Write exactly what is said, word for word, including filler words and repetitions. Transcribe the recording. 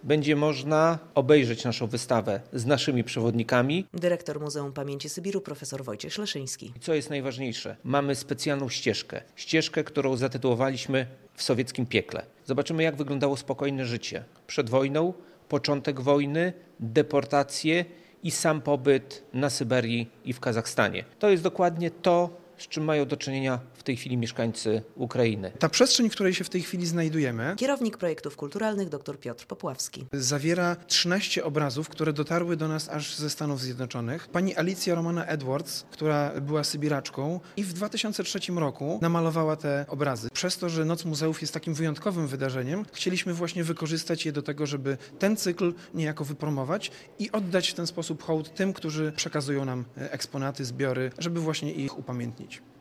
będzie można obejrzeć naszą wystawę z naszymi przewodnikami. Dyrektor Muzeum Pamięci Sybiru profesor Wojciech Szleszyński. I co jest najważniejsze, mamy specjalną ścieżkę. Ścieżkę, którą zatytułowaliśmy W sowieckim piekle. Zobaczymy, jak wyglądało spokojne życie przed wojną, początek wojny, deportacje i sam pobyt na Syberii i w Kazachstanie. To jest dokładnie to, z czym mają do czynienia w tej chwili mieszkańcy Ukrainy. Ta przestrzeń, w której się w tej chwili znajdujemy, Kierownik projektów kulturalnych dr Piotr Popławski. zawiera trzynaście obrazów, które dotarły do nas aż ze Stanów Zjednoczonych. Pani Alicja Romana Edwards, która była sybiraczką i w dwa tysiące trzecim roku namalowała te obrazy. Przez to, że Noc Muzeów jest takim wyjątkowym wydarzeniem, chcieliśmy właśnie wykorzystać je do tego, żeby ten cykl niejako wypromować i oddać w ten sposób hołd tym, którzy przekazują nam eksponaty, zbiory, żeby właśnie ich upamiętnić.